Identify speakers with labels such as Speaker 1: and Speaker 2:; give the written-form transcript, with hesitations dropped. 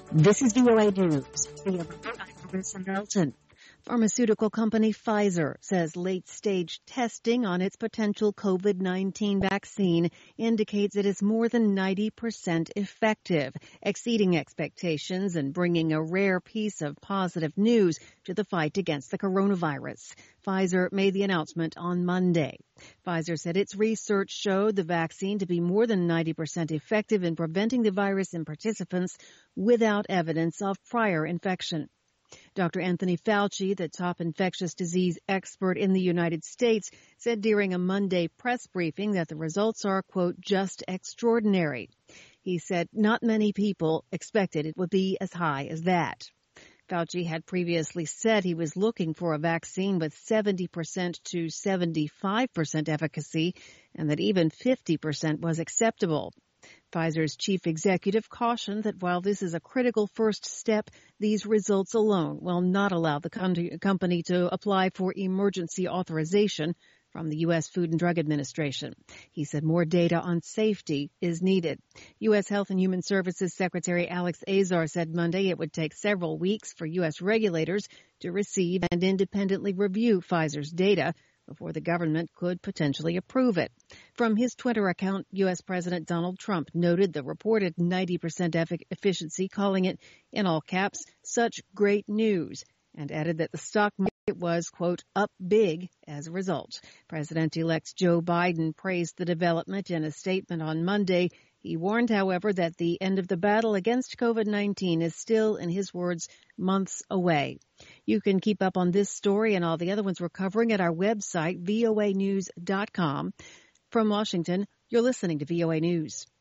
Speaker 1: This is VOA News. I'm Marissa Melton. Pharmaceutical company Pfizer says late-stage testing on its potential COVID-19 vaccine indicates it is more than 90% effective, exceeding expectations and bringing a rare piece of positive news to the fight against the coronavirus. Pfizer made the announcement on Monday. Pfizer said its research showed the vaccine to be more than 90% effective in preventing the virus in participants without evidence of prior infection. Dr. Anthony Fauci, the top infectious disease expert in the United States, said during a Monday press briefing that the results are, quote, just extraordinary. He said not many people expected it would be as high as that. Fauci had previously said he was looking for a vaccine with 70% to 75% efficacy and that even 50% was acceptable. Pfizer's chief executive cautioned that while this is a critical first step, these results alone will not allow the company to apply for emergency authorization from the U.S. Food and Drug Administration. He said more data on safety is needed. U.S. Health and Human Services Secretary Alex Azar said Monday it would take several weeks for U.S. regulators to receive and independently review Pfizer's data before the government could potentially approve it. From his Twitter account, U.S. President Donald Trump noted the reported 90% efficiency, calling it, in all caps, such great news, and added that the stock market was, quote, up big as a result. President-elect Joe Biden praised the development in a statement on Monday. He warned, however, that the end of the battle against COVID-19 is still, in his words, months away. You can keep up on this story and all the other ones we're covering at our website, voanews.com. From Washington, you're listening to VOA News.